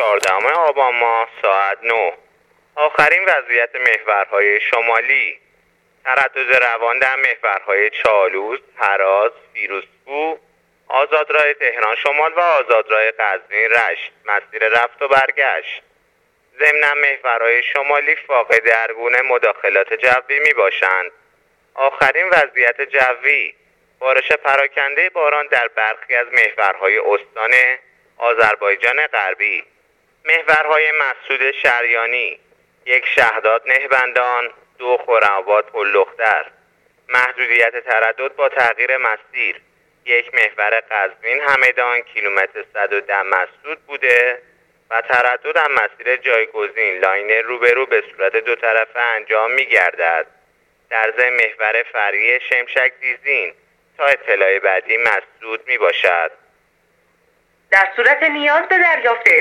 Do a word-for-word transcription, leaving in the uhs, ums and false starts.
چهاردهم آبان ماه ساعت نه. آخرین وضعیت محورهای شمالی: تردد روان در محورهای چالوس، هراز، فیروزکوه، آزادراه تهران شمال و آزادراه قزوین رشت، مسیر رفت و برگشت. ضمن محورهای شمالی فاقد هر گونه مداخلات جوی می باشند. آخرین وضعیت جوی: بارش پراکنده باران در برخی از محورهای استان آذربایجان غربی. محورهای مسعود شریانی: یک شهداد نهبندان، دو خرم‌آباد پل‌دختر. محدودیت تردد با تغییر مسیر: یک محور قزوین همدان کیلومتر صد و ده مسدود بوده و تردد هم مسیر جایگزین لاین روبرو به صورت دو طرفه انجام می گردد. در ضمن محور فرعی شمشک دیزین تا اطلاع بعدی مسدود می باشد. در صورت نیاز به دریافت